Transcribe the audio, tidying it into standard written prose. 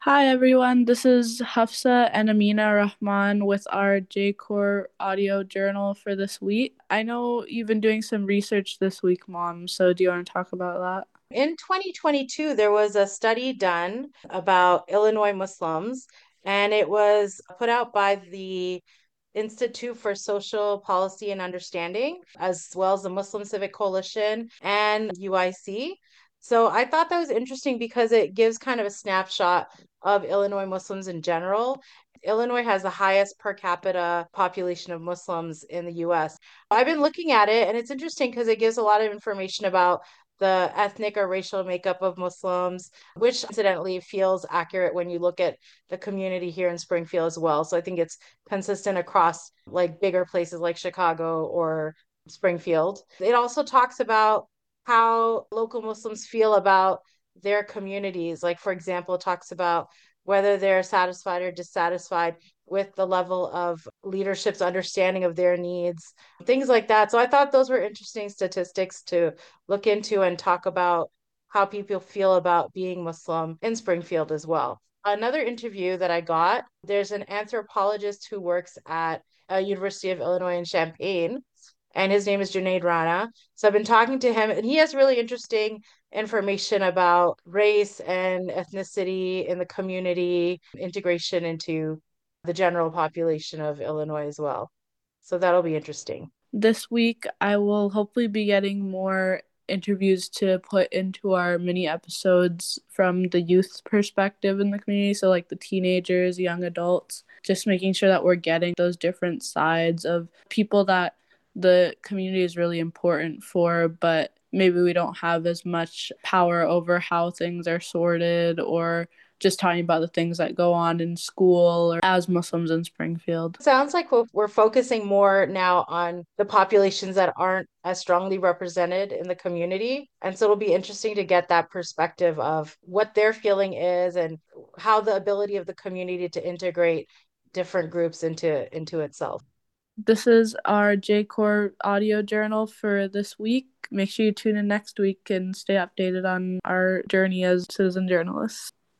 Hi everyone, this is Hafsa and Amina Rahman with our J-Core audio journal for this week. I know you've been doing some research this week, Mom, so do you want to talk about that? In 2022, there was a study done about Illinois Muslims, and it was put out by the Institute for Social Policy and Understanding, as well as the Muslim Civic Coalition and UIC. So I thought that was interesting because it gives kind of a snapshot of Illinois Muslims in general. Illinois has the highest per capita population of Muslims in the US. I've been looking at it, and it's interesting because it gives a lot of information about the ethnic or racial makeup of Muslims, which incidentally feels accurate when you look at the community here in Springfield as well. So I think it's consistent across like bigger places like Chicago or Springfield. It also talks about how local Muslims feel about their communities. Like, for example, it talks about whether they're satisfied or dissatisfied with the level of leadership's understanding of their needs, things like that. So I thought those were interesting statistics to look into and talk about how people feel about being Muslim in Springfield as well. Another interview that I got, there's an anthropologist who works at University of Illinois in Champaign, and his name is Junaid Rana. So I've been talking to him, and he has really interesting information about race and ethnicity in the community, integration into the general population of Illinois as well. So that'll be interesting. This week, I will hopefully be getting more interviews to put into our mini episodes from the youth perspective in the community. So, like the teenagers, young adults, just making sure that we're getting those different sides of people that the community is really important for, but maybe we don't have as much power over how things are sorted or just talking about the things that go on in school or as Muslims in Springfield. Sounds like we're focusing more now on the populations that aren't as strongly represented in the community. And so it'll be interesting to get that perspective of what their feeling is and how the ability of the community to integrate different groups into itself. This is our J-Core audio journal for this week. Make sure you tune in next week and stay updated on our journey as citizen journalists.